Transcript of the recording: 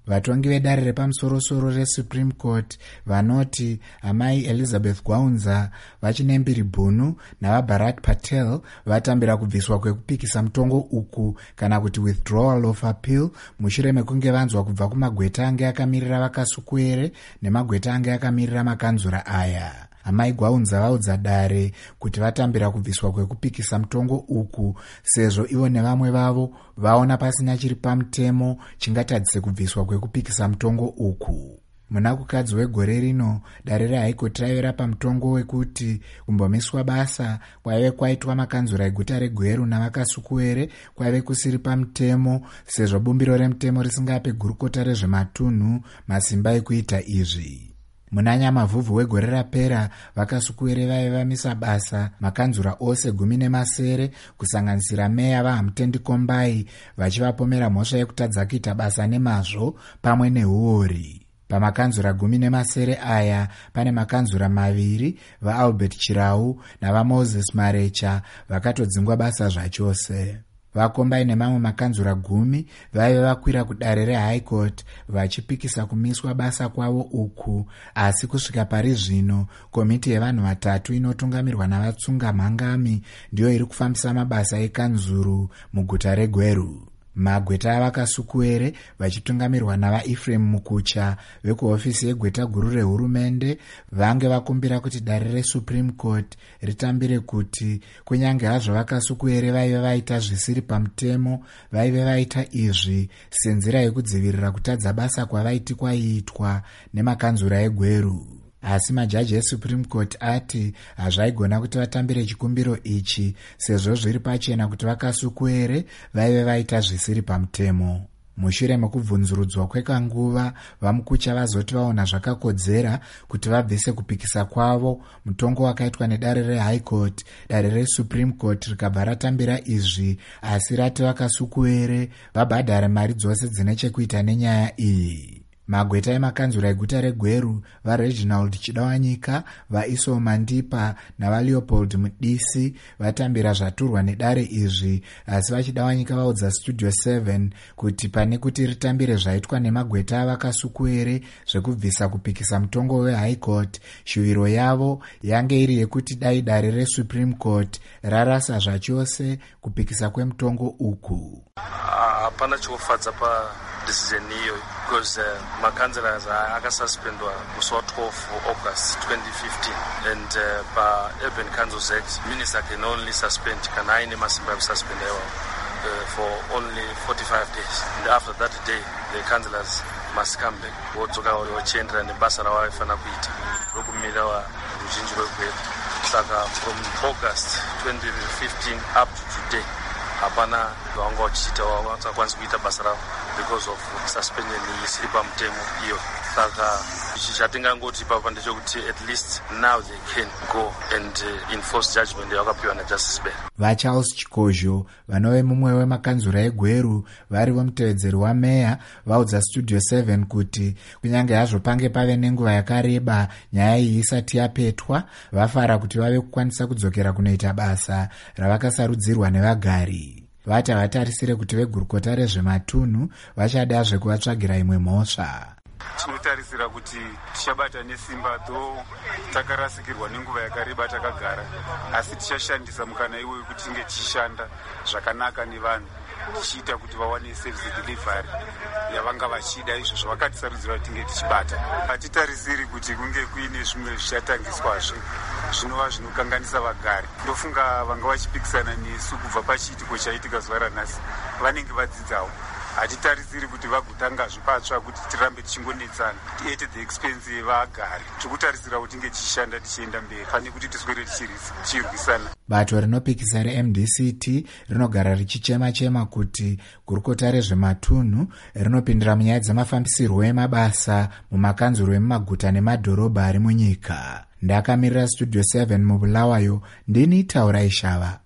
Vatongi vedare repamusoro-soro reSupreme Court vanoti amai Elizabeth Gwaunza, vachinembiri Bunu navaBharat Patel vatambira kubviswa kwekupikisa mutongo uku kana kuti withdrawal of appeal mushure mekunge vanzwa kubva kumagweta ange akamirira vakasukuere nemagweta ange akamirira makanzura aya. Amai Gwaunza vaudza dare kuti vatambira kubviswa kwekupikisa mutongo uku sezvo ivo nevamwe vavo vaona pasina chiri pamutemo chingatadzise kubviswa kwekupikisa mutongo uku. Muna kukadzi wegore rino, dare rehaikoti raive rapa mutongo wekuti kumbomiswa basa kwaive kwaitwa makanzura eguta reGweru navakasukuere kwaive kusiri pamutemo sezvo bumbiro remutemo risingape gurukota rezvematunhu masimba ekuita izvi. Muna Nyamavhuvhu wegore rapera, vakasukuere vaive vamisa basa makanzura ose 17 kusanganisira meya vaHamutendi Kombai vachivapomera mhosva yekutadza kuita basa nemazvo pamwe nehuori. Pamakanzura 17 aya pane makanzura 2 vaAlbert Chirau navaMoses Marecha vakatodzingwa basa zvachose. VaKombai nemamwe makanzura 10 vaive vakwira kudare reHigh Court vachipikisa kumiswa basa kwavo uku, asi kusvika pari zvino komiti yevanhu 3 inotungamirwa navatsunga mhangami ndiyo iri kufambisa mabasa ekanzuru muguta reGweru. Magweta avakasukuere vachitungamirwa navaEphraim Mukucha vekuhofisi yegweta guru rehurumende vange vakumbira kuti dare reSupreme Court ritambire kuti kunyange hazvo vakasukuere vaive vaita zvisiri pamutemo, vaive vaita izvi senzira yekudzivirira kutadza basa kwavaiti kwaiitwa nemakanzura eGweru. Asi majaji eSupreme Court ati hazvaigona kuti vatambire chikumbiro ichi sezvo zviri pachena kuti vakasukuere vaive vaita zvisiri pamutemo. Mushure mekubvunzurudzwa kwekanguva, vaMukucha vazoti vaona zvakakodzera kuti vabvise kupikisa kwavo mutongo wakaitwa nedare reHigh Court. Dare reSupreme Court rikabva ratambira izvi, asi rati vakasukuere vabhadhare mari dzose dzine chekuita nenyaya iyi. Magweta emakanzura eguta reGweru vaReginald Chidawanyika, vaIso Mandipa navaLeopold Mudisi vatambira zvaturwa nedare izvi, asi vaChidawanyika vaudza Studio 7 kuti pane kuti ritambire zvaitwa nemagweta avakasukuere zvekubvisa kupikisa mutongo weHigh Court, shuviro yavo yange iri yekuti dai dare reSupreme Court rarasa zvachose kupikisa kwemutongo uku. Hapana chofadza pa decision hiyo because makanzlers akasuspendwa musi wa12 August 2015 and pa Urban Councils Act minister can only suspend kana aine masimba ekususpenda for only 45 days, and after that day the councillors must come back vodzoka vachienderana nebasa ravaifanira kuita rokumira ruzhinji rweGweru. Saka from August 2015 up to today hapana vanga vachiita vasakwanisa kuita basa ravo because of suspension isiri pamutemo iyo. Saka ichi chatingangoti papa ndechekuti at least now they can go and enforce judgment yavakapiwa naJustice Bell. VaCharles Chikozho vanove mumwe wemakanzura eGweru vari vomutevedzeri wameya vaudza Studio 7 kuti kunyange hazvo pange pave nenguva yakareba nyaya iyi isati yapetwa, vafara kuti vave kukwanisa kudzokera kunoita basa ravakasarudzirwa nevagari. Vati havatarisire kuti vegurukota rezvematunhu vachada zvekuvatsvagira imwe mhosva. Tinotarisira kuti tichabata nesimba dho takarasikirwa nenguva yakareba takagara, asi tichashandisa mukana iwoyo kuti tinge tichishanda zvakanaka nevanhu tichiita kuti vawane service delivery yavanga vachida, izvo zvavakatisarudzira kuti tinge tichibata. Hatitarisiri kuti kunge kuine zvimwe zvichatangiswazve zvinova zvinokanganisa vagari. Ndofunga vanga vachipikisana nesu kubva pachiitiko chaitika zuva ranhasi vanenge vadzidzawo. Hatitarisiri kuti vagotanga zvipatsva kuti tirambe tichingonetsana at the expense yevagari. Tikutarisira kuti tinge tichishanda tichienda mberi pane kuti tiswere tichirwisana. Bato rinopikisa reMDCT rinogara richichema-chema kuti gurukota rezvematunhu rinopindira munyaya dzemafambisirwo emabasa mumakanzuro emumaguta nemadhorobha ari munyika. Ndakamirira Studio 7 muBulawayo, ndini Taura Ishava.